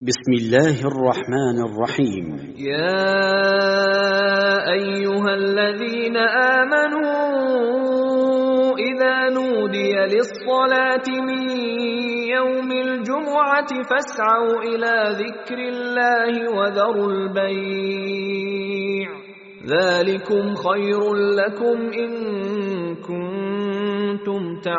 بسم الله الرحمن الرحيم. يا أيها الذين آمنوا إذا نودي للصلاة من يوم الجمعة فاسعوا إلى ذكر الله وذروا البيع ذلكم خير لكم إن كنتم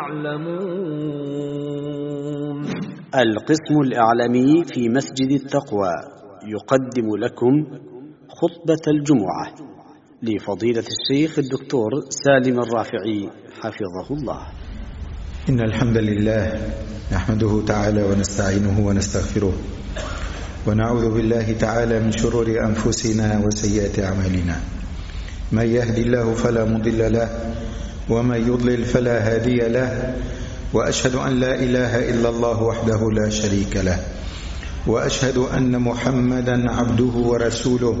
تعلمون. القسم الإعلامي في مسجد التقوى يقدم لكم خطبة الجمعة لفضيلة الشيخ الدكتور سالم الرافعي حفظه الله. إن الحمد لله نحمده تعالى ونستعينه ونستغفره ونعوذ بالله تعالى من شرور أنفسنا وسيئات أعمالنا. من يهدي الله فلا مضل له ومن يضلل فلا هادي له، وأشهد أن لا إله إلا الله وحده لا شريك له، وأشهد أن محمدا عبده ورسوله.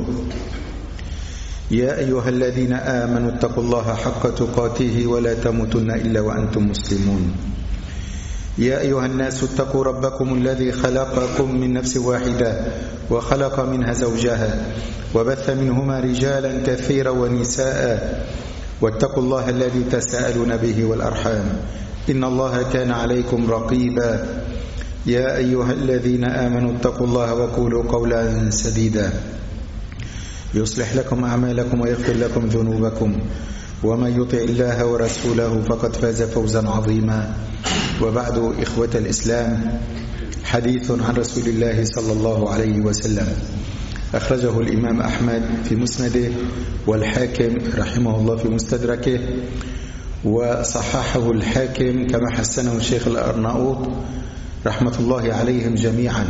يا أيها الذين آمنوا اتقوا الله حق تقاته ولا تموتن إلا وأنتم مسلمون. يا أيها الناس اتقوا ربكم الذي خلقكم من نفس واحدة وخلق منها زوجها وبث منهما رجالا كثيرا ونساء، واتقوا الله الذي تساءلون به والأرحام إن الله كان عليكم رقيبا. يا أيها الذين آمنوا اتقوا الله وقولوا قولا سديدا يصلح لكم أعمالكم ويغفر لكم ذنوبكم، ومن يطع الله ورسوله فقد فاز فوزا عظيما. وبعد، إخوة الإسلام، حديث عن رسول الله صلى الله عليه وسلم أخرجه الإمام أحمد في مسنده والحاكم رحمه الله في مستدركه، وصححه الحاكم كما حسنه الشيخ الأرناؤوط رحمة الله عليهم جميعا،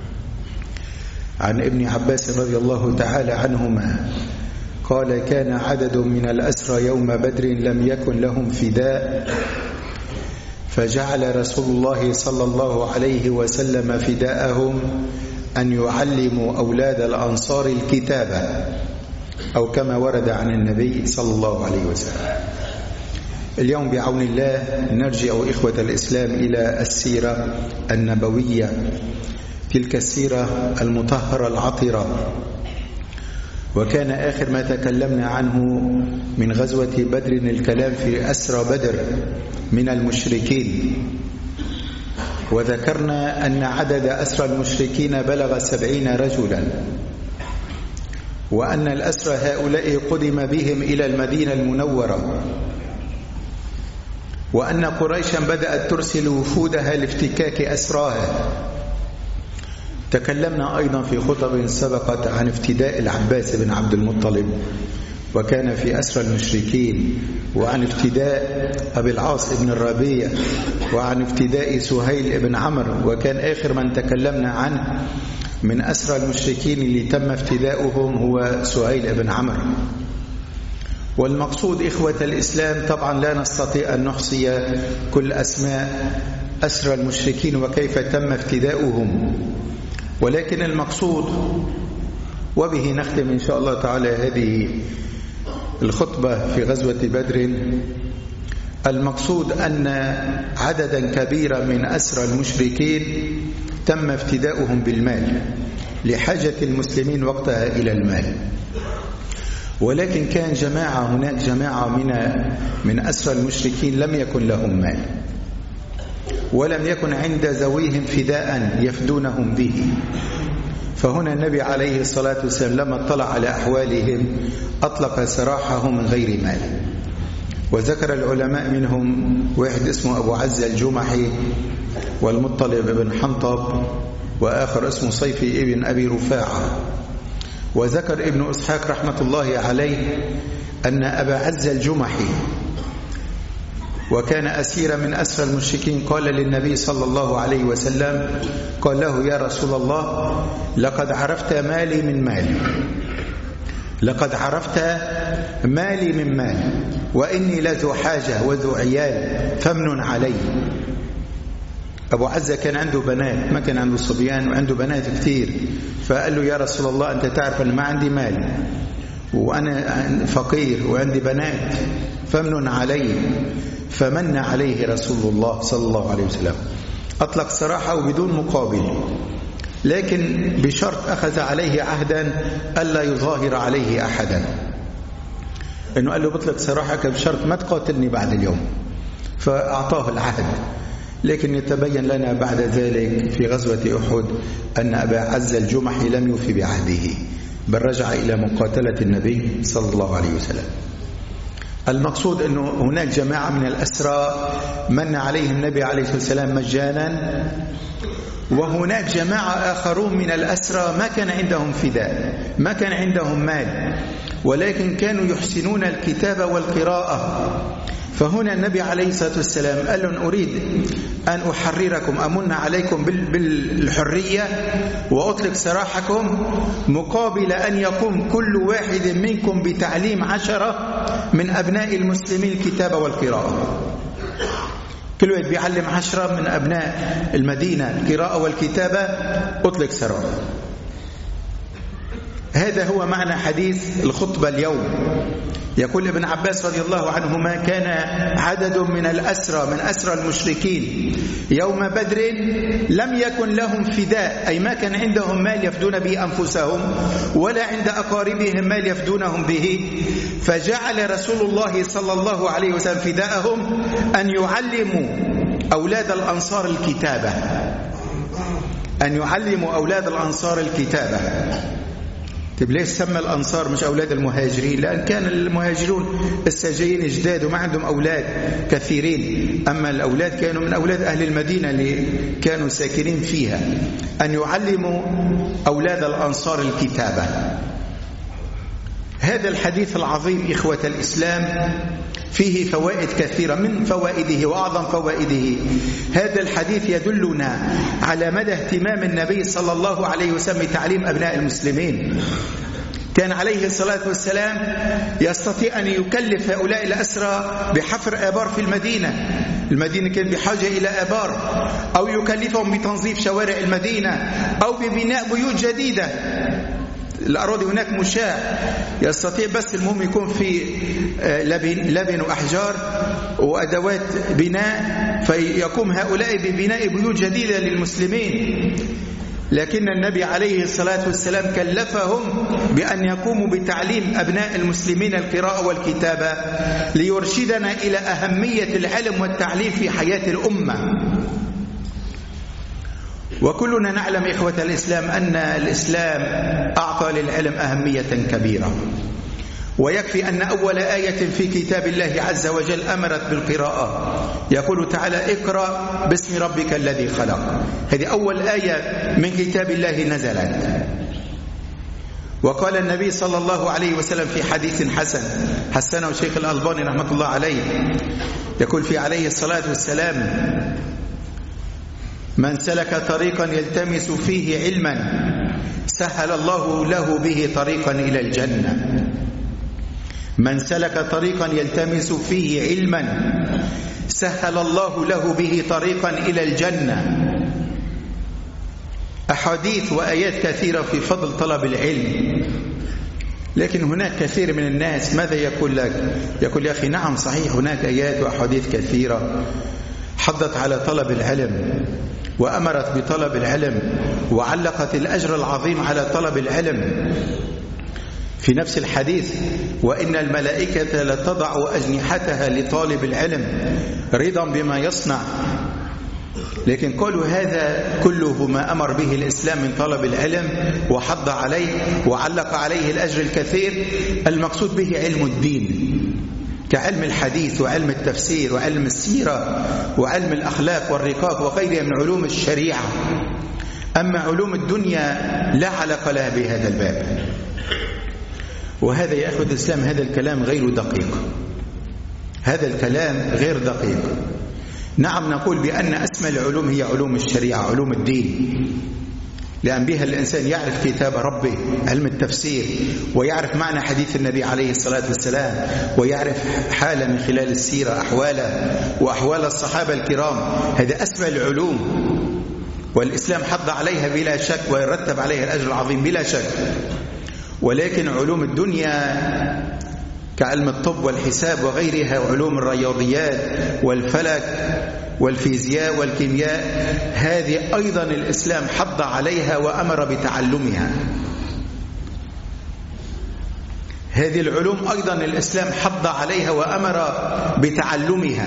عن ابن عباس رضي الله تعالى عنهما قال: كان عدد من الأسرى يوم بدر لم يكن لهم فداء، فجعل رسول الله صلى الله عليه وسلم فداءهم أن يعلموا أولاد الأنصار الكتابة، أو كما ورد عن النبي صلى الله عليه وسلم. اليوم بعون الله نرجع إخوة الإسلام إلى السيرة النبوية، تلك السيرة المطهرة العطرة. وكان آخر ما تكلمنا عنه من غزوة بدر الكلام في أسرى بدر من المشركين، وذكرنا أن عدد أسرى المشركين بلغ 70 رجلا، وأن الأسرى هؤلاء قدم بهم إلى المدينة المنورة، وأن قريشا بدأت ترسل وفودها لافتكاك أسراها. تكلمنا أيضا في خطب سبقت عن افتداء العباس بن عبد المطلب وكان في أسرى المشركين، وعن افتداء أبي العاص بن الربيع، وعن افتداء سهيل بن عمرو، وكان آخر من تكلمنا عنه من أسرى المشركين اللي تم افتداؤهم هو سهيل بن عمرو. والمقصود إخوة الإسلام طبعا لا نستطيع أن نحصي كل أسماء أسرى المشركين وكيف تم افتداؤهم، ولكن المقصود، وبه نختم إن شاء الله تعالى هذه الخطبة في غزوة بدر، المقصود أن عددا كبيرا من أسرى المشركين تم افتداؤهم بالمال لحاجة المسلمين وقتها إلى المال، ولكن كان هناك جماعة من أسرى المشركين لم يكن لهم مال، ولم يكن عند ذويهم فداء يفدونهم به. فهنا النبي عليه الصلاة والسلام لما اطلع على أحوالهم أطلق سراحهم من غير مال. وذكر العلماء منهم واحد اسمه أبو عزة الجمحي، والمطلب بن حنطب، وآخر اسمه صيفي ابن أبي رفاعة. وذكر ابن إسحاق رحمة الله عليه أن أبا عزة الجمحي وكان أسيرا من أسرى المشركين قال للنبي صلى الله عليه وسلم، قال له: يا رسول الله، لقد عرفت مالي من مالي، لقد عرفت مالي من مالي، وإني لذو حاجة وذو عيال فمن علي. أبو عزة كان عنده بنات، ما كان عنده صبيان، وعنده بنات كتير، فقال له: يا رسول الله، أنت تعرف أن ما عندي مال وأنا فقير وعندي بنات، فمن علي. فمن عليه رسول الله صلى الله عليه وسلم، أطلق سراحه بدون مقابل. لكن بشرط أخذ عليه عهدا ألا يظاهر عليه أحدا، إنه قال له بطلق سراحك بشرط ما تقاتلني بعد اليوم، فأعطاه العهد. لكن يتبين لنا بعد ذلك في غزوة أحد أن أبا عز الجمحي لم يوفي بعهده، بل رجع إلى مقاتلة النبي صلى الله عليه وسلم. المقصود أنه هناك جماعة من الأسرى من عليهم النبي عليه الصلاة والسلام مجانا، وهناك جماعة آخرون من الأسرى ما كان عندهم فداء، ما كان عندهم مال، ولكن كانوا يحسنون الكتابة والقراءة. فهنا النبي عليه الصلاة والسلام قال لهم أريد أن أحرركم، أمن عليكم بالحرية وأطلق سراحكم مقابل أن يقوم كل واحد منكم بتعليم 10 من أبناء المسلمين الكتابة والقراءة. كل واحد بيعلم 10 من أبناء المدينة القراءة والكتابة، أطلق سراح. هذا هو معنى حديث الخطبة اليوم. يقول ابن عباس رضي الله عنهما: كان عدد من الأسرى من أسرى المشركين يوم بدر لم يكن لهم فداء، أي ما كان عندهم مال يفدون به أنفسهم ولا عند أقاربهم مال يفدونهم به، فجعل رسول الله صلى الله عليه وسلم فداءهم أن يعلموا أولاد الأنصار الكتابة، أن يعلموا أولاد الأنصار الكتابة. طيب ليش سمى الأنصار مش أولاد المهاجرين؟ لأن كان المهاجرون السجين جداد وما عندهم أولاد كثيرين، أما الأولاد كانوا من أولاد أهل المدينة اللي كانوا ساكنين فيها. أن يعلموا أولاد الأنصار الكتابة. هذا الحديث العظيم إخوة الإسلام فيه فوائد كثيرة. من فوائده وأعظم فوائده هذا الحديث يدلنا على مدى اهتمام النبي صلى الله عليه وسلم بتعليم أبناء المسلمين. كان عليه الصلاة والسلام يستطيع أن يكلف هؤلاء الأسرى بحفر آبار في المدينة كان بحاجة إلى آبار، أو يكلفهم بتنظيف شوارع المدينة، أو ببناء بيوت جديدة. الأراضي هناك مشاع، يستطيع بس المهم يكون في لبن وأحجار وأدوات بناء، فيقوم هؤلاء ببناء بيوت جديدة للمسلمين. لكن النبي عليه الصلاة والسلام كلفهم بأن يقوموا بتعليم أبناء المسلمين القراءة والكتابة ليرشدنا إلى أهمية العلم والتعليم في حياة الأمة. وكلنا نعلم إخوة الإسلام أن الإسلام أعطى للعلم أهمية كبيرة، ويكفي أن أول آية في كتاب الله عز وجل أمرت بالقراءة. يقول تعالى: اقرأ باسم ربك الذي خلق. هذه أول آية من كتاب الله نزلت. وقال النبي صلى الله عليه وسلم في حديث حسنه الشيخ الألباني رحمة الله عليه، يقول في عليه الصلاة والسلام: من سلك طريقا يلتمس فيه علما سهل الله له به طريقا إلى الجنة. من سلك طريقا يلتمس فيه علما سهل الله له به طريقا إلى الجنة. أحاديث وآيات كثيرة في فضل طلب العلم، لكن هناك كثير من الناس ماذا يقول لك؟ يقول: يا أخي نعم صحيح هناك آيات وأحاديث كثيرة حضت على طلب العلم وأمرت بطلب العلم وعلقت الأجر العظيم على طلب العلم. في نفس الحديث: وإن الملائكة لتضع أجنحتها لطالب العلم رضا بما يصنع. لكن قالوا هذا كله ما أمر به الإسلام من طلب العلم وحض عليه وعلق عليه الأجر الكثير، المقصود به علم الدين كعلم الحديث وعلم التفسير وعلم السيرة وعلم الأخلاق والرقاق وغيرها من علوم الشريعة. أما علوم الدنيا لا علاقة لها بهذا الباب. وهذا يا أخوة الإسلام هذا الكلام غير دقيق، هذا الكلام غير دقيق. نعم نقول بأن أسمى العلوم هي علوم الشريعة، علوم الدين، لأن بها الإنسان يعرف كتاب ربه، علم التفسير، ويعرف معنى حديث النبي عليه الصلاة والسلام، ويعرف حاله من خلال السيرة أحواله وأحوال الصحابة الكرام. هذا أسمى العلوم، والإسلام حض عليها بلا شك ويرتب عليها الأجر العظيم بلا شك. ولكن علوم الدنيا كعلم الطب والحساب وغيرها، وعلوم الرياضيات والفلك والفيزياء والكيمياء، هذه أيضا الإسلام حض عليها وأمر بتعلمها. هذه العلوم أيضا الإسلام حض عليها وأمر بتعلمها،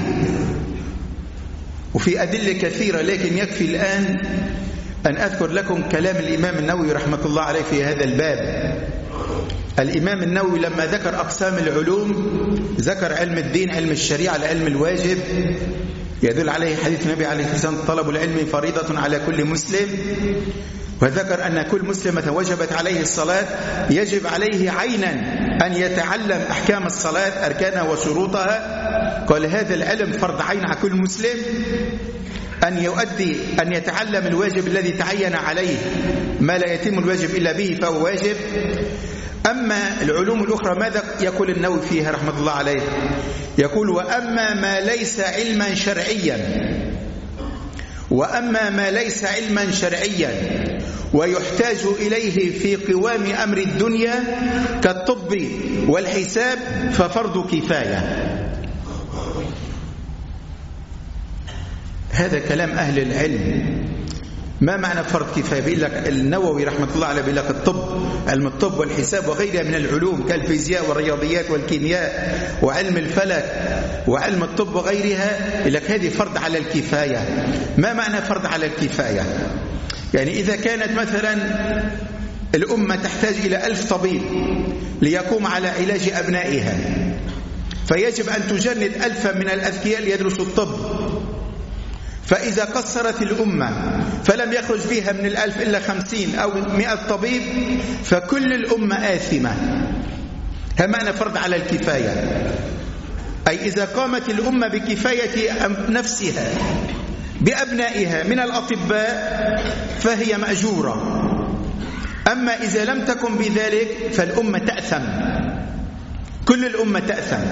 وفي أدلة كثيرة، لكن يكفي الآن أن أذكر لكم كلام الإمام النووي رحمة الله عليه في هذا الباب. الإمام النووي لما ذكر أقسام العلوم ذكر علم الدين، علم الشريعة، العلم الواجب يدل عليه حديث النبي عليه الصلاة والسلام: طلب العلم فريضة على كل مسلم. وذكر أن كل مسلمة وجبت عليه الصلاة يجب عليه عينا أن يتعلم أحكام الصلاة، أركانها وشروطها. قال هذا العلم فرض عين على كل مسلم أن يتعلم الواجب الذي تعين عليه، ما لا يتم الواجب إلا به فهو واجب. أما العلوم الأخرى ماذا يقول النووي فيها رحمة الله عليه؟ يقول: وأما ما ليس علما شرعيا ويحتاج إليه في قوام أمر الدنيا كالطب والحساب ففرض كفاية. هذا كلام أهل العلم. ما معنى فرض كفاية؟ بيقول لك النووي رحمة الله عليه بيقول لك الطب، علم الطب والحساب وغيرها من العلوم كالفيزياء والرياضيات والكيمياء وعلم الفلك وعلم الطب وغيرها، يقول لك هذه فرض على الكفاية. ما معنى فرض على الكفاية؟ يعني إذا كانت مثلا الأمة تحتاج إلى 1000 طبيب ليقوم على علاج أبنائها، فيجب أن تجند 1000 من الأذكياء ليدرسوا الطب. فإذا قصرت الأمة فلم يخرج فيها من 1000 إلا 50 أو 100 طبيب، فكل الأمة آثمة. هذا معنى فرض على الكفاية، أي إذا قامت الأمة بكفاية نفسها بأبنائها من الأطباء فهي مأجورة. أما إذا لم تكن بذلك فالأمة تأثم، كل الأمة تأثم.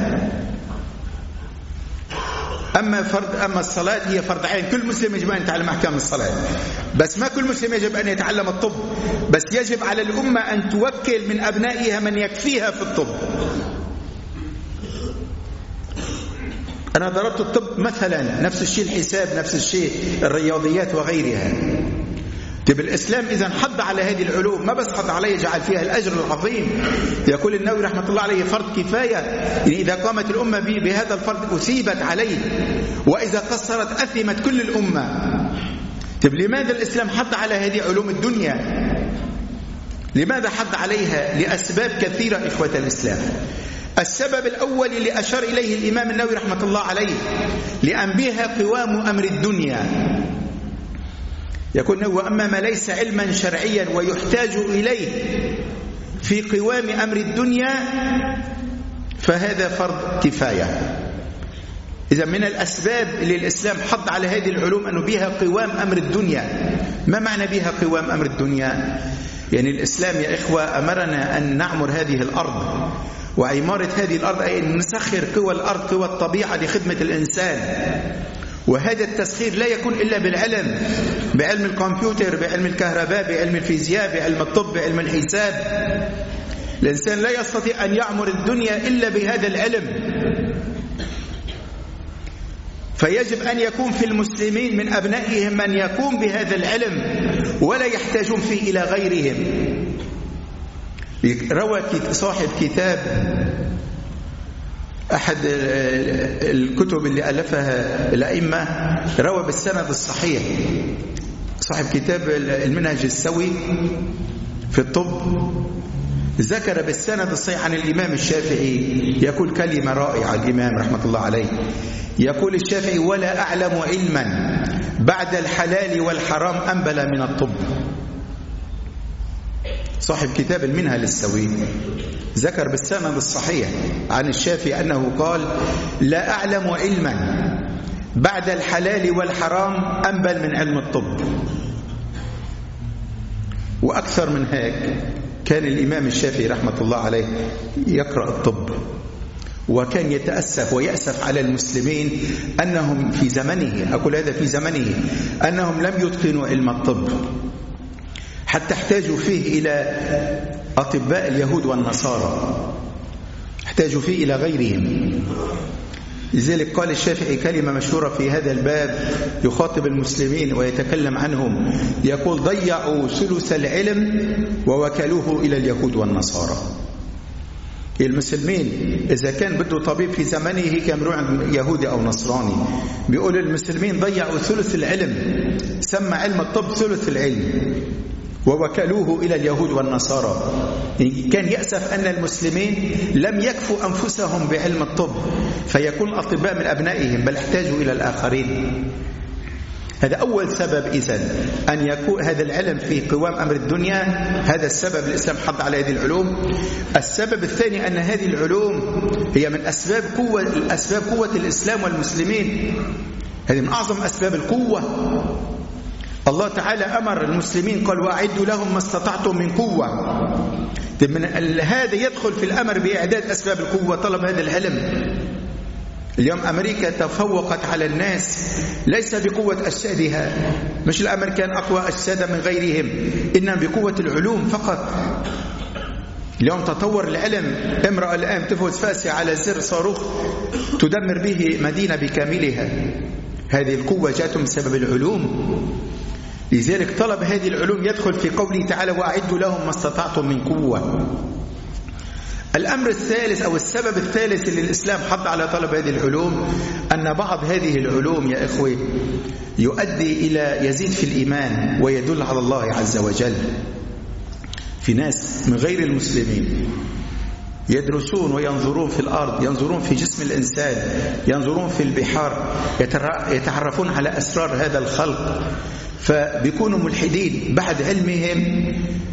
أما الصلاة هي فرض عين، كل مسلم يجب أن يتعلم أحكام الصلاة، بس ما كل مسلم يجب أن يتعلم الطب، بس يجب على الأمة أن توكل من أبنائها من يكفيها في الطب. أنا ضربت الطب مثلا، نفس الشيء الحساب، نفس الشيء الرياضيات وغيرها. طيب الإسلام إذا حض على هذه العلوم، ما بس حض عليه جعل فيها الأجر العظيم. يقول النووي رحمة الله عليه فرض كفاية، يعني إذا قامت الأمة بهذا الفرض أثيبت عليه، وإذا قصرت أثمت كل الأمة. طيب لماذا الإسلام حض على هذه علوم الدنيا؟ لماذا حض عليها؟ لأسباب كثيرة إخوة الإسلام. السبب الأول اللي أشار إليه الإمام النووي رحمة الله عليه، لأن بها قوام أمر الدنيا. يقول: وأما ما ليس علما شرعيا ويحتاج إليه في قوام أمر الدنيا فهذا فرض كفاية. إذا من الأسباب اللي الإسلام حض على هذه العلوم أنه بها قوام أمر الدنيا. ما معنى بها قوام أمر الدنيا؟ يعني الإسلام يا إخوة أمرنا أن نعمر هذه الأرض، وعمارة هذه الأرض أي أن نسخر قوى الأرض، قوى الطبيعة لخدمة الإنسان. وهذا التسخير لا يكون إلا بالعلم، بعلم الكمبيوتر، بعلم الكهرباء، بعلم الفيزياء، بعلم الطب، بعلم الحساب. الإنسان لا يستطيع أن يعمر الدنيا إلا بهذا العلم. فيجب أن يكون في المسلمين من أبنائهم من يقوم بهذا العلم ولا يحتاجون فيه إلى غيرهم. روى صاحب كتاب، أحد الكتب اللي ألفها الأئمة، روى بالسند الصحيح، صاحب كتاب المنهج السوي في الطب، ذكر بالسند الصحيح عن الإمام الشافعي، يقول كلمة رائعة الإمام رحمة الله عليه. يقول الشافعي: ولا أعلم علما بعد الحلال والحرام أنبل من الطب. صاحب كتاب المنهج السوي ذكر بالسند الصحيح عن الشافعي أنه قال: لا أعلم علما بعد الحلال والحرام أنبل من علم الطب. وأكثر من هيك كان الإمام الشافعي رحمة الله عليه يقرأ الطب، وكان يتأسف ويأسف على المسلمين أنهم في زمنه، أقول هذا في زمنه، أنهم لم يتقنوا علم الطب حتى احتاجوا فيه إلى أطباء اليهود والنصارى، احتاجوا فيه إلى غيرهم. لذلك قال الشافعي كلمة مشهورة في هذا الباب يخاطب المسلمين ويتكلم عنهم، يقول: ضيعوا ثلث العلم ووكلوه إلى اليهود والنصارى. المسلمين إذا كان بده طبيب في زمنه كان يروح عند يهودي أو نصراني، بيقول المسلمين ضيعوا ثلث العلم، سمى علم الطب ثلث العلم، ووكلوه إلى اليهود والنصارى. كان يأسف أن المسلمين لم يكفوا أنفسهم بعلم الطب فيكون الأطباء من أبنائهم، بل احتاجوا إلى الآخرين. هذا أول سبب إذن أن يكون هذا العلم في قوام أمر الدنيا، هذا السبب الإسلام حض على هذه العلوم. السبب الثاني أن هذه العلوم هي من أسباب قوة الإسلام والمسلمين، هذه من أعظم أسباب القوة. الله تعالى أمر المسلمين قال: وأعدوا لهم ما استطعتم من قوة. من هذا يدخل في الأمر بإعداد أسباب القوة، طلب هذا العلم. اليوم أمريكا تفوقت على الناس ليس بقوة أجسادها، مش الأمريكان أقوى أجسادا من غيرهم، إنما بقوة العلوم فقط. اليوم تطور العلم، امرأة الآن تفوز فاسية على زر صاروخ تدمر به مدينة بكاملها. هذه القوة جاءتهم بسبب العلوم. لذلك طلب هذه العلوم يدخل في قوله تعالى: وأعدوا لهم ما استطعتم من قوة. الأمر الثالث أو السبب الثالث اللي الإسلام حض على طلب هذه العلوم أن بعض هذه العلوم يا إخوة يؤدي إلى يزيد في الإيمان ويدل على الله عز وجل. في ناس من غير المسلمين يدرسون وينظرون في الأرض، ينظرون في جسم الإنسان، ينظرون في البحار، يتعرفون على أسرار هذا الخلق، فبيكونوا ملحدين بعد علمهم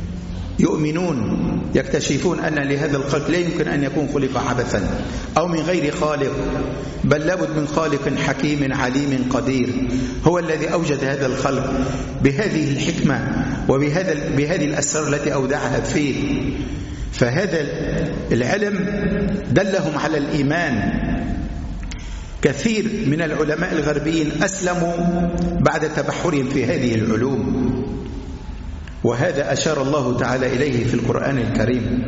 يؤمنون، يكتشفون أن لهذا الخلق لا يمكن أن يكون خلق عبثا أو من غير خالق، بل لابد من خالق حكيم عليم قدير، هو الذي أوجد هذا الخلق بهذه الحكمة وبهذه الأسرار التي أودعها فيه. فهذا العلم دلهم على الإيمان. كثير من العلماء الغربيين أسلموا بعد تبحرهم في هذه العلوم، وهذا أشار الله تعالى إليه في القرآن الكريم.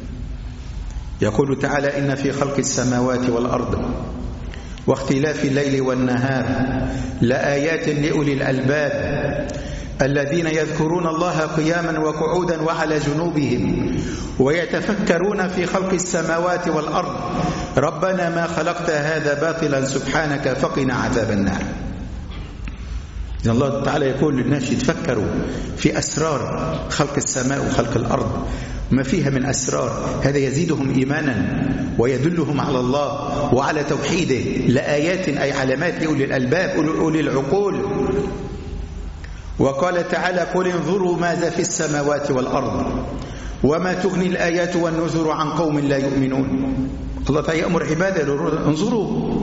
يقول تعالى: إن في خلق السماوات والأرض واختلاف الليل والنهار لآيات لأولي الألباب الذين يذكرون الله قياما وقعودا وعلى جنوبهم ويتفكرون في خلق السماوات والأرض ربنا ما خلقت هذا باطلا سبحانك فقنا عذاب النار. الله تعالى يقول للناس يتفكروا في أسرار خلق السماء وخلق الأرض ما فيها من أسرار، هذا يزيدهم إيمانا ويدلهم على الله وعلى توحيده. لآيات أي علامات لأولي الألباب، أولي العقول. وقال تعالى: قل انظروا ماذا في السماوات والأرض وما تغني الآيات والنذر عن قوم لا يؤمنون. الله تعالى يأمر عباده: انظروا،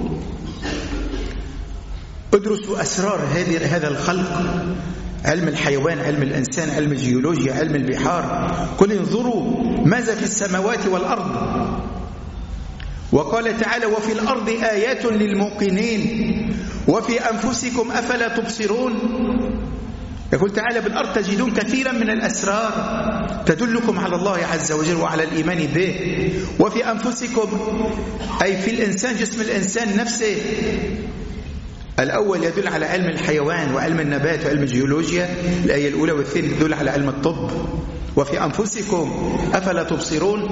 ادرسوا أسرار هذا الخلق، علم الحيوان، علم الإنسان، علم الجيولوجيا، علم البحار. قل انظروا ماذا في السماوات والأرض. وقال تعالى: وفي الأرض آيات للموقنين وفي أنفسكم أفلا تبصرون. يقول تعالى: بالأرض تجدون كثيرا من الأسرار تدلكم على الله عز وجل وعلى الإيمان به. وفي أنفسكم أي في الإنسان، جسم الإنسان نفسه. الأول يدل على علم الحيوان وعلم النبات وعلم الجيولوجيا، الآية الأولى، والثانية تدل على علم الطب. وفي أنفسكم أفلا تبصرون.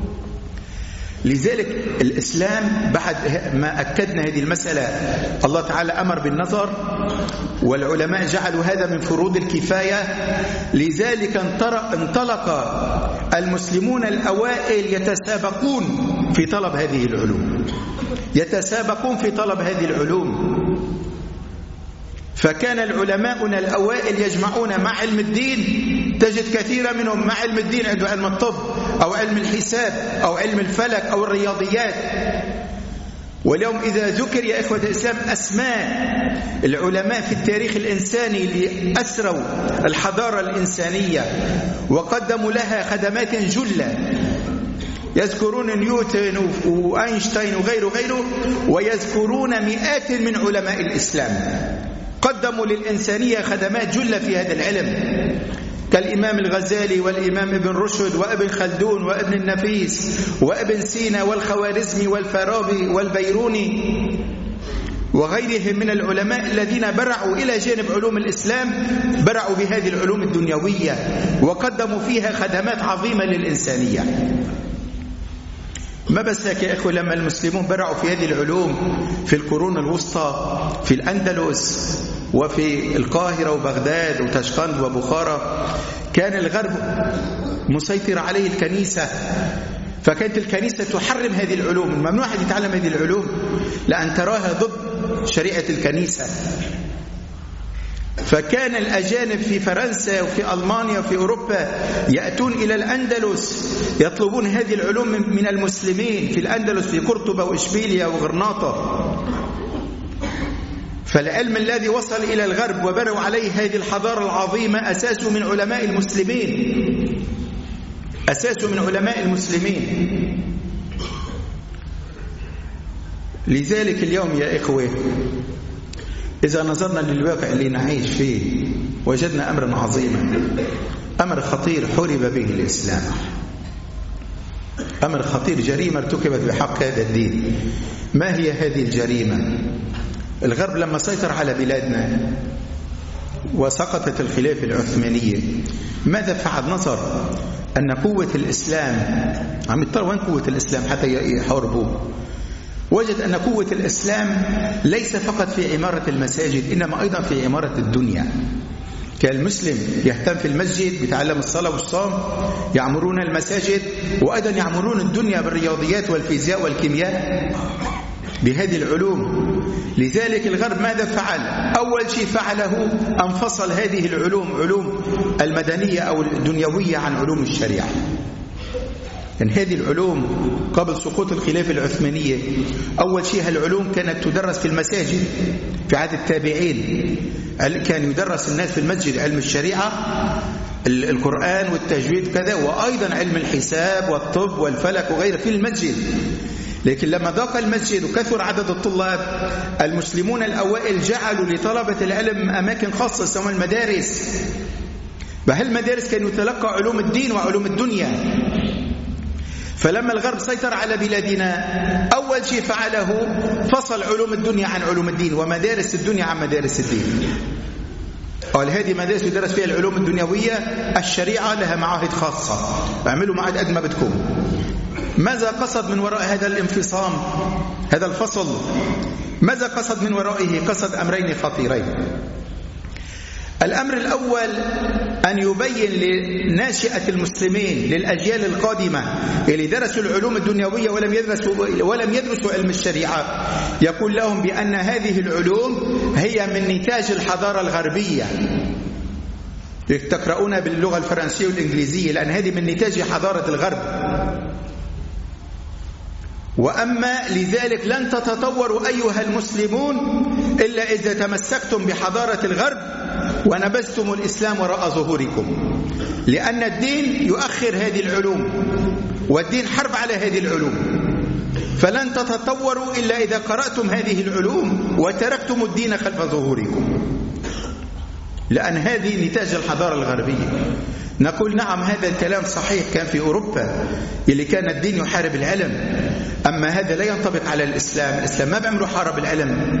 لذلك الإسلام بعد ما أكدنا هذه المسألة الله تعالى أمر بالنظر، والعلماء جعلوا هذا من فروض الكفاية. لذلك انطلق المسلمون الأوائل يتسابقون في طلب هذه العلوم، يتسابقون في طلب هذه العلوم. فكان العلماؤنا الأوائل يجمعون مع علم الدين، تجد كثيرا منهم مع علم الدين عنده علم الطب أو علم الحساب أو علم الفلك أو الرياضيات. واليوم إذا ذكر يا إخوة الإسلام أسماء العلماء في التاريخ الإنساني اللي أسروا الحضارة الإنسانية وقدموا لها خدمات جلة، يذكرون نيوتن وأينشتاين وغيره ويذكرون مئات من علماء الإسلام قدموا للإنسانية خدمات جلة في هذا العلم، كالإمام الغزالي والإمام ابن رشد وابن خلدون وابن النفيس وابن سينا والخوارزمي والفارابي والبيروني وغيرهم من العلماء الذين برعوا إلى جانب علوم الإسلام، برعوا بهذه العلوم الدنيوية وقدموا فيها خدمات عظيمة للإنسانية. ما بس هيك يا إخوة، لما المسلمون برعوا في هذه العلوم في القرون الوسطى في الأندلس وفي القاهرة وبغداد وتشقند وبخارى، كان الغرب مسيطر عليه الكنيسة، فكانت الكنيسة تحرم هذه العلوم، ممنوع أحد يتعلم هذه العلوم لأن تراها ضد شريعة الكنيسة. فكان الأجانب في فرنسا وفي ألمانيا وفي أوروبا يأتون إلى الأندلس يطلبون هذه العلوم من المسلمين في الأندلس في قرطبة وإشبيلية وغرناطة. فالعلم الذي وصل إلى الغرب وبنوا عليه هذه الحضارة العظيمة أساسه من علماء المسلمين، أساسه من علماء المسلمين. لذلك اليوم يا إخوة إذا نظرنا للواقع اللي نعيش فيه وجدنا أمرا عظيما، أمر خطير حورب به الإسلام، أمر خطير، جريمة ارتكبت بحق هذا الدين. ما هي هذه الجريمة؟ الغرب لما سيطر على بلادنا وسقطت الخلافة العثمانية ماذا فعل؟ نظر أن قوة الإسلام عم يضطر، وين قوة الإسلام حتى يحاربوه؟ وجد أن قوة الإسلام ليس فقط في عمارة المساجد إنما أيضا في عمارة الدنيا. كالمسلم يهتم في المسجد بتعلم الصلاة والصوم، يعمرون المساجد وأيضا يعمرون الدنيا بالرياضيات والفيزياء والكيمياء بهذه العلوم. لذلك الغرب ماذا فعل؟ أول شيء فعله أن فصل هذه العلوم، علوم المدنية أو الدنيوية، عن علوم الشريعة. يعني هذه العلوم قبل سقوط الخلافة العثمانية أول شيء هالعلوم كانت تدرس في المساجد في عهد التابعين، كان يدرس الناس في المسجد علم الشريعة، القرآن والتجويد كذا، وأيضا علم الحساب والطب والفلك وغيره في المسجد. لكن لما ضاق المسجد وكثر عدد الطلاب، المسلمون الأوائل جعلوا لطلبة العلم أماكن خاصة اسمها المدارس. بهالمدارس كانوا يتلقى علوم الدين وعلوم الدنيا. فلما الغرب سيطر على بلادنا أول شيء فعله فصل علوم الدنيا عن علوم الدين ومدارس الدنيا عن مدارس الدين. قال هذه مدارس يدرس فيها العلوم الدنيوية، الشريعة لها معاهد خاصة، اعملوا معاهد قد ما بدكم. ماذا قصد من وراء هذا الانفصام، هذا الفصل؟ ماذا قصد من ورائه؟ قصد أمرين خطيرين. الأمر الأول أن يبين لناشئة المسلمين للأجيال القادمة اللي درسوا العلوم الدنيوية ولم يدرسوا علم الشريعة، يقول لهم بأن هذه العلوم هي من نتاج الحضارة الغربية. تقرؤون باللغة الفرنسية والإنجليزية لأن هذه من نتاج حضارة الغرب. وأما لذلك لن تتطوروا أيها المسلمون إلا إذا تمسكتم بحضارة الغرب ونبذتم الإسلام وراء ظهوركم، لأن الدين يؤخر هذه العلوم والدين حرب على هذه العلوم. فلن تتطوروا إلا إذا قرأتم هذه العلوم وتركتم الدين خلف ظهوركم، لأن هذه نتاج الحضارة الغربية. نقول نعم هذا الكلام صحيح، كان في أوروبا اللي كان الدين يحارب العلم، أما هذا لا ينطبق على الإسلام. الإسلام ما بيعملوا حارب العلم.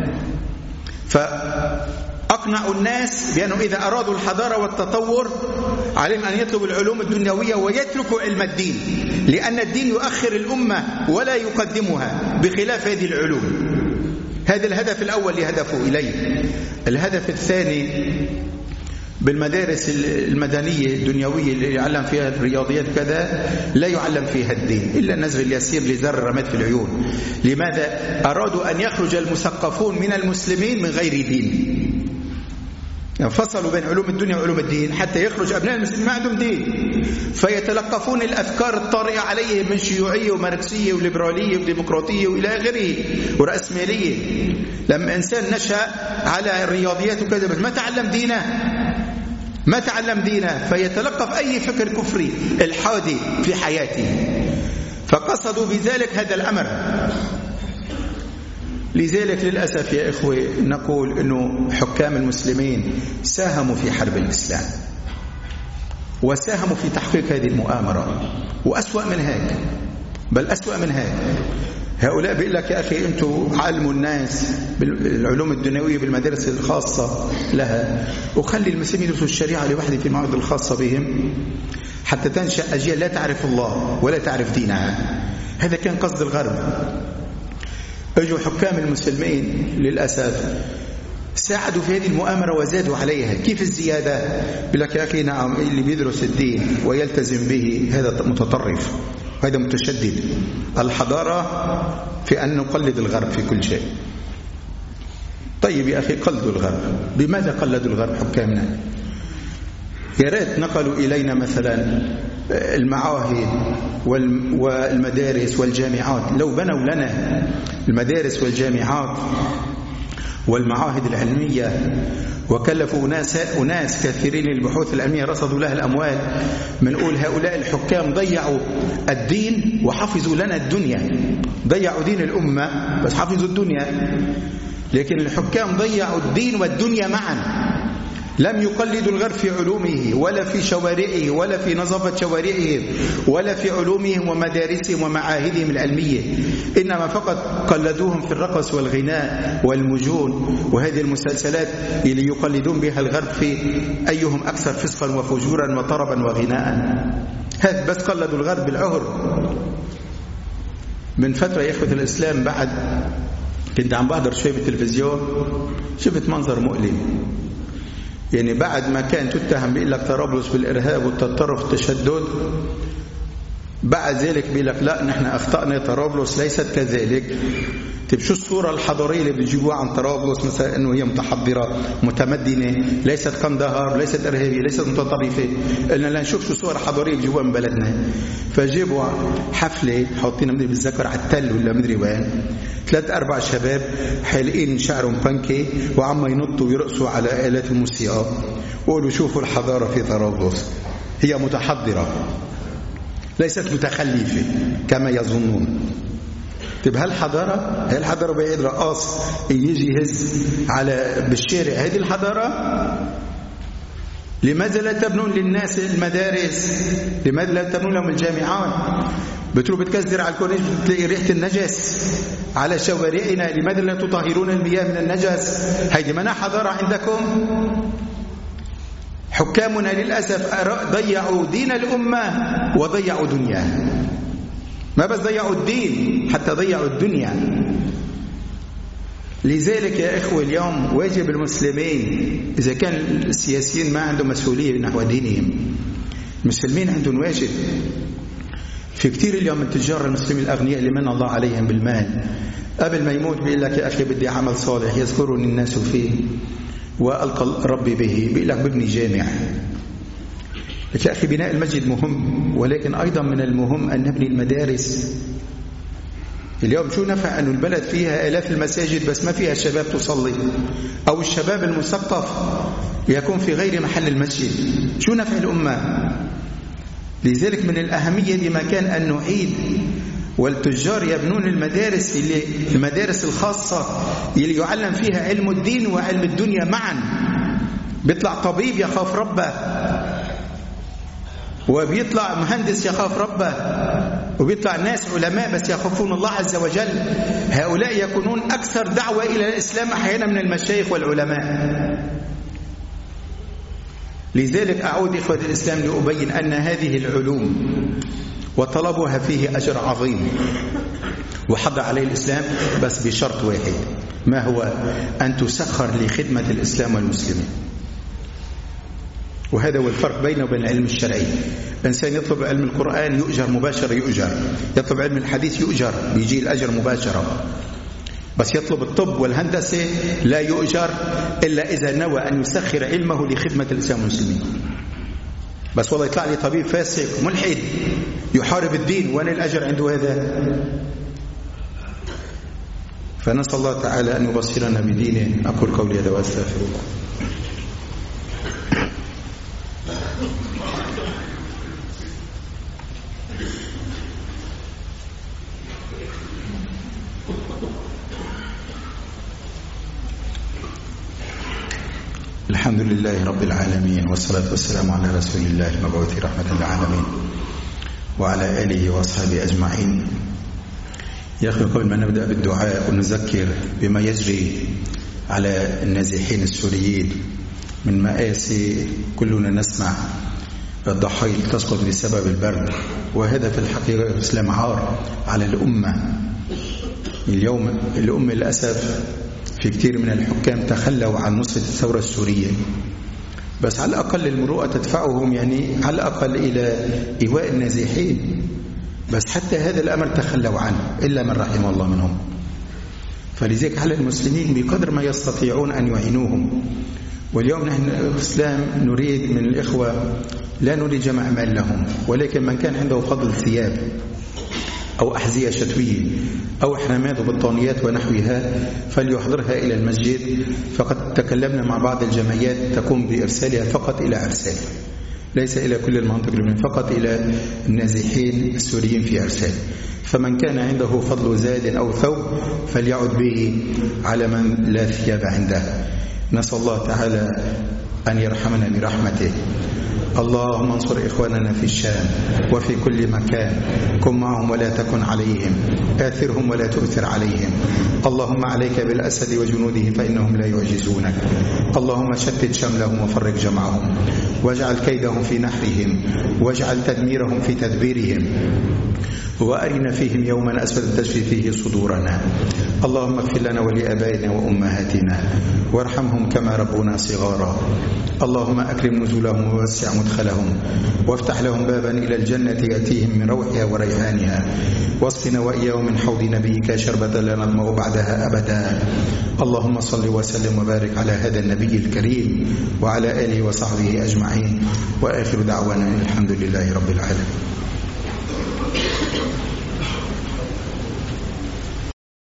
فأقنعوا الناس بأنه إذا أرادوا الحضارة والتطور عليهم أن يطلبوا العلوم الدنيوية ويتركوا علم الدين، لأن الدين يؤخر الأمة ولا يقدمها بخلاف هذه العلوم. هذا الهدف الأول اللي هدفوا إليه. الهدف الثاني بالمدارس المدنية الدنيوية اللي يعلم فيها الرياضيات كذا لا يعلم فيها الدين إلا النزر اليسير لزر رمات في العيون. لماذا؟ أرادوا أن يخرج المثقفون من المسلمين من غير دين، يعني فصلوا بين علوم الدنيا وعلوم الدين حتى يخرج أبناء المسلمين ما عندهم دين، فيتلقفون الأفكار الطارئة عليهم من شيوعية وماركسية وليبرالية وديمقراطية وإلى آخره ورأسمالية. لما إنسان نشأ على الرياضيات وكذا بس ما تعلم دينه فيتلقف أي فكر كفري الحادي في حياته، فقصدوا بذلك هذا الأمر. لذلك للأسف يا إخوة نقول أنه حكام المسلمين ساهموا في حرب الإسلام، وساهموا في تحقيق هذه المؤامرة. وأسوأ من هيك، بل أسوأ من هيك، هؤلاء بيقول لك يا أخي أنتوا علموا الناس بالعلوم الدنيوية بالمدارس الخاصة لها، وخلي المسلمين يدرسوا الشريعة لوحده في المعاهد الخاصة بهم حتى تنشأ أجيال لا تعرف الله ولا تعرف دينها. هذا كان قصد الغرب. اجوا حكام المسلمين للأسف ساعدوا في هذه المؤامرة وزادوا عليها. كيف الزيادة؟ بيقول لك يا أخي نعم، اللي بيدرس الدين ويلتزم به هذا متطرف، هذا متشدد. الحضارة في أن نقلد الغرب في كل شيء. طيب يا أخي قلدوا الغرب. بماذا قلدوا الغرب حكامنا؟ يا ريت نقلوا إلينا مثلا المعاهد والمدارس والجامعات. لو بنوا لنا المدارس والجامعات والمعاهد العلمية وكلفوا أناس كثيرين للبحوث العلمية رصدوا لها الأموال، منقول هؤلاء الحكام ضيعوا الدين وحفظوا لنا الدنيا. ضيعوا دين الأمة بس حفظوا الدنيا. لكن الحكام ضيعوا الدين والدنيا معا. لم يقلدوا الغرب في علومه ولا في شوارعه ولا في نظافة شوارعهم ولا في علومهم ومدارسهم ومعاهدهم العلمية، إنما فقط قلدوهم في الرقص والغناء والمجون وهذه المسلسلات اللي يقلدون بها الغرب في أيهم أكثر فسقا وفجورا وطربا وغناء. هذا بس قلدوا الغرب بالعهر. من فترة يا إخوة الإسلام بعد كنت عم بحضر شوي بالتلفزيون، شفت منظر مؤلم. يعني بعد ما كان تتهم بيقول لك طرابلس بالإرهاب والتطرف والتشدد، بعد ذلك بيقول لك لا نحن أخطأنا، طرابلس ليست كذلك. طيب شو الصورة الحضارية اللي بيجيبوها عن طرابلس؟ مثلا إنه هي متحضرة متمدنة، ليست قندهار، ليست إرهابية، ليست متطرفة. قلنا لا نشوف شو صورة حضارية بيجيبوها من بلدنا. فجيبوا حفلة حاطين مدري بالذكر على التل ولا مدري وين، 3-4 شباب حالقين شعرهم بنكي وعم ينطوا ويرقصوا على آلات الموسيقى وقولوا شوفوا الحضارة في طرابلس. هي متحضرة ليست متخلفة كما يظنون. طيب هالحضارة، هي الحضارة بعيد رقاص يجي يهز على بالشارع، هذه الحضارة؟ لماذا لا تبنون للناس المدارس؟ لماذا لا تبنون لهم الجامعات؟ بتروح بتكسر على الكورنيش بتلاقي ريحة النجس على شوارعنا. لماذا لا تطهرون المياه من النجس؟ هذه منع حضارة عندكم؟ حكامنا للأسف ضيعوا دين الأمة وضيعوا دنياها. ما بس ضيعوا الدين، حتى ضيعوا الدنيا. لذلك يا إخوة اليوم واجب المسلمين، إذا كان السياسيين ما عندهم مسؤولية نحو دينهم، المسلمين عندهم واجب. في كتير اليوم من تجار المسلمين الأغنياء اللي من الله عليهم بالمال، قبل ما يموت بيقول لك يا أخي بدي عمل صالح يذكرني الناس فيه وألقى ربي به، بيقول لك ببني جامع. يا أخي بناء المسجد مهم، ولكن أيضا من المهم أن نبني المدارس. اليوم شو نفع أن البلد فيها آلاف المساجد بس ما فيها شباب تصلي، أو الشباب المثقف يكون في غير محل المسجد؟ شو نفع الأمة؟ لذلك من الأهمية لمكان أن نعيد والتجار يبنون المدارس، اللي المدارس الخاصة اللي يعلم فيها علم الدين وعلم الدنيا معا. بيطلع طبيب يخاف ربه، وبيطلع مهندس يخاف ربه، وبيطلع ناس علماء بس يخافون الله عز وجل. هؤلاء يكونون أكثر دعوة إلى الإسلام أحيانا من المشايخ والعلماء. لذلك أعود إخوة الإسلام لأبين أن هذه العلوم وطلبها فيه أجر عظيم وحض عليه الإسلام، بس بشرط واحد، ما هو؟ أن تسخر لخدمة الإسلام والمسلمين. وهذا هو الفرق بينه وبين العلم الشرعي. إنسان يطلب علم القرآن يؤجر مباشرة، يؤجر. يطلب علم الحديث يؤجر، بيجي الأجر مباشرة. بس يطلب الطب والهندسة لا يؤجر إلا إذا نوى أن يسخر علمه لخدمة الإسلام والمسلمين. بس والله يطلع لي طبيب فاسق ملحد يحارب الدين، وأنا الأجر عنده هذا؟ فنسأل الله تعالى أن يبصرنا بدينه. أقول قولي هذا وأستغفر الله. الحمد الحمد لله رب العالمين، والصلاة والسلام على رسول الله المبعوث رحمة للعالمين وعلى آله وأصحابه أجمعين. يا أخي، قبل ما نبدأ بالدعاء ونذكر بما يجري على النازحين السوريين من مآسي كلنا نسمع الضحايا تسقط بسبب البرد، وهذا في الحقيقة الإسلام عار على الأمة. اليوم الأمة للأسف في كثير من الحكام تخلوا عن نصرة الثورة السورية، بس على الأقل المروءة تدفعهم يعني على الأقل إلى إيواء النازحين، بس حتى هذا الأمر تخلوا عنه إلا من رحم الله منهم. فلذلك على المسلمين بقدر ما يستطيعون أن يعينوهم. واليوم نحن الإسلام نريد من الإخوة لا نريد جمع مال لهم، ولكن من كان عنده فضل ثياب أو أحذية شتوية أو حرامات وبطانيات ونحوها فليحضرها إلى المسجد. فقد تكلمنا مع بعض الجمعيات تقوم بإرسالها فقط إلى أرسال، ليس إلى كل المنطقة، فقط إلى النازحين السوريين في أرسال. فمن كان عنده فضل زاد أو ثوب فليعد به على من لا ثياب عنده. نسأل الله تعالى أن يرحمنا برحمته. اللهم انصر إخواننا في الشام وفي كل مكان، كن معهم ولا تكن عليهم، آثرهم ولا تؤثر عليهم. اللهم عليك بالأسد وجنوده فإنهم لا يعجزونك. اللهم شتت شملهم وفرق جمعهم، واجعل كيدهم في نحرهم، واجعل تدميرهم في تدبيرهم، وأرنا فيهم يوما أسود تشفي فيه صدورنا. اللهم اغفر لنا ولآبائنا وأمهاتنا وارحمهم كما ربونا صغارا. اللهم أكرم نزلهم ووسع مدخلهم، وافتح لهم بابا إلى الجنة يأتيهم من روحها وريحانها، واصفنا وإياهم من حوض نبيك شربة لا نظمأ بعدها أبدا. اللهم صل وسلم وبارك على هذا النبي الكريم وعلى آله وصحبه أجمعين، وآخر دعوانا الحمد لله رب العالمين.